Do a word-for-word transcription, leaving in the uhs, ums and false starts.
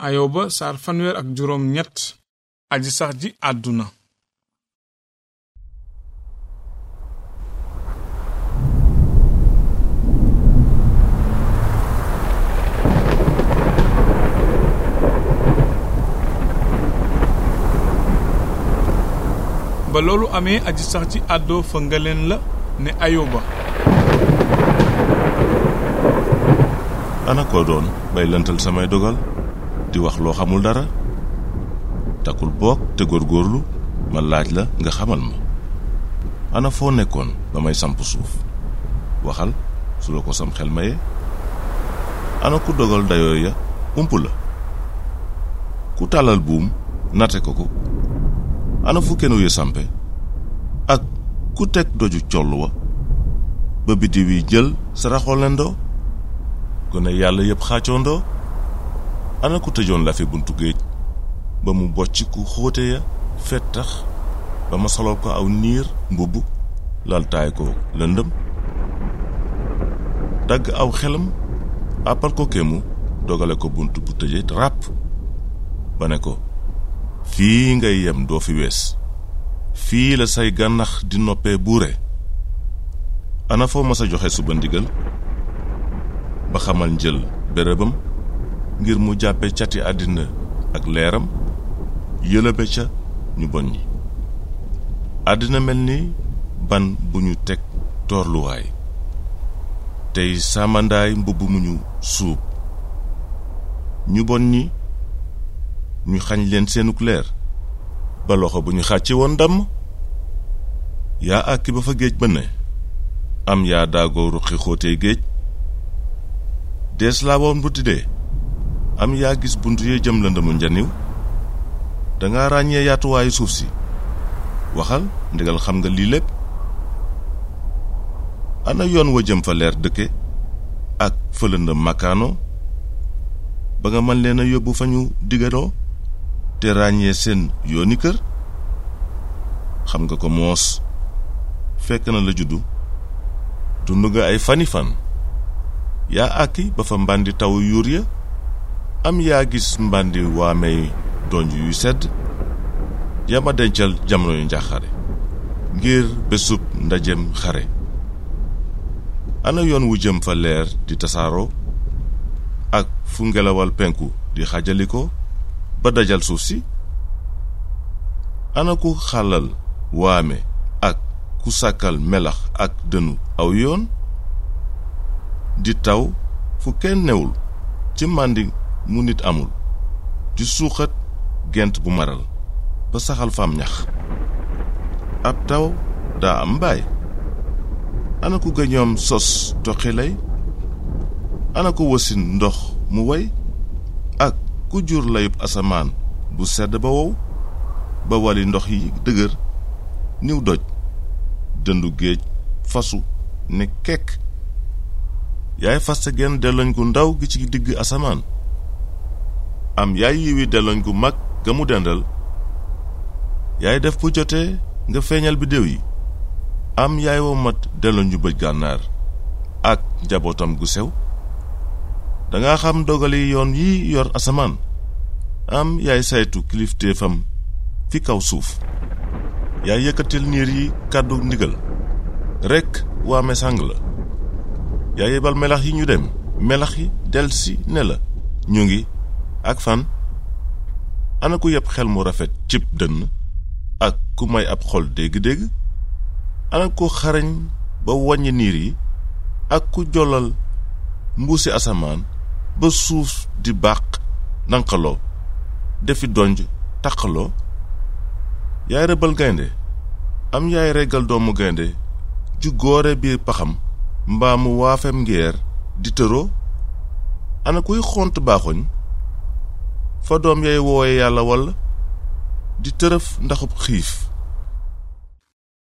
ayoba saar fanweer ak juróom ñett aji sax ji àdduna ba loolu amee aji sax ji àddoo fa ngaleen la ne ayoba ana ko doon bay lëntal samay dogal di wax loo xamul dara takul boog te góorgóorlu ma laaj la nga xamal ma ana foo nekkoon ba may samp suuf waxal su la ko sam xel maye ana ku dogal dayoo ya ump la ku tàllal buum nate ko ko ana fu kenu yi sampe ak ku teg doju coll wa ba biddiw yi jël saraxoolendoo gone yàlla yépp xaacoondoo ana ku tëjoon la fi buntu géej ba mu bocc ku xóote ya fettax ba ma solol ko aw niir mbubb laltaay ko lëndëm dagg aw xelam àppal ko kéemu dogale ko bunt bu tëje ràpp ba ne ko fii ngay yem doo fi wees fii la say gànnax di noppee buure ana foo ma sa joxe suba ndigal ba xamal njël bérébam ngir mu jàppe cati àddina ak leeram yëlëbe ca ñu bon ñi àddina mel ni ban bu ñu teg toorluwaay tey sàmmandaay mbubb mu ñu suub ñu bon ñi ñu xañ leen seenuk leer ba loxo bu ñu xàcce woon damm yaa àkki ba fa géej ba ne am yaa daagoo ruqi xóotee géej dees laa woon bu tiddee am yaa gis bunt yee jëm lëndëmu njaniw danga ràññee yaatuwaayu suuf si waxal ndigal xam nga lii lépp ana yoon wa jëm fa leer dëkke ak fa lëndëm makaano ba nga mën leen a yóbbu fa ñu digaloo te ràññee seen yooni kër xam nga ko moos fekk na la juddu dund nga ay fani fan yaa àkki ba fa mbàndi taw yuur ya am yaa gis mbàndi waamey donj yuy sedd yaa ma dencal jamono yu njàqare ngir bésub ndajem xare ana yoon wu jëm fa leer di tasaaroo ak fu ngelawal penku di xajaliko ba dajal suuf si ana ku xàllal waame ak ku sàkkal melax ak dënu aw yoon di taw fu kenn newul ci màndi mu nit amul di suuxat gent bu maral ba saxal fam ñax ab taw daa am baay ana ku gëñoom sos toqi lay ana ku wasin ndox mu way ak ku jur layub asamaan bu sedd ba wow ba wali ndox yi dëgër niw doj dëndu géej fasu ne kekk yaay faste genn delloñ gu ndaw gi ci digg asamaan am yaay yiwi delloñ gu mag ga mu dendal yaay def bu jotee nga feeñal biddew yi am yaay wo mat delloñ ju bëj gànnaar ak njabootam gu sew danga xam dogali yoon yi yor asamaan am yaay saytu kilifteefam fi kaw suuf yaay yëkkatil niir yi kàddu ndigal rekk waame sàng la yaa yebal melax yi ñu dem melax yi delsi ne la ñu ngi ak fan ana ku yeb xel mu rafet cib dënn ak ku may ab xol dégg-dégg ana ku xarañ ba wàññi niir yi ak ku jollal mbuusi asamaan ba suuf di bàq nanqaloo defi donj taqaloo yaay rëbbal gaynde am yaay reggal doomu gaynde ju góore biir paxam mbaa mu waafem ngeer di tëroo ana kuy xont baaxoñ fa doom yay wooye yàlla walla di tërëf ndaxub xiif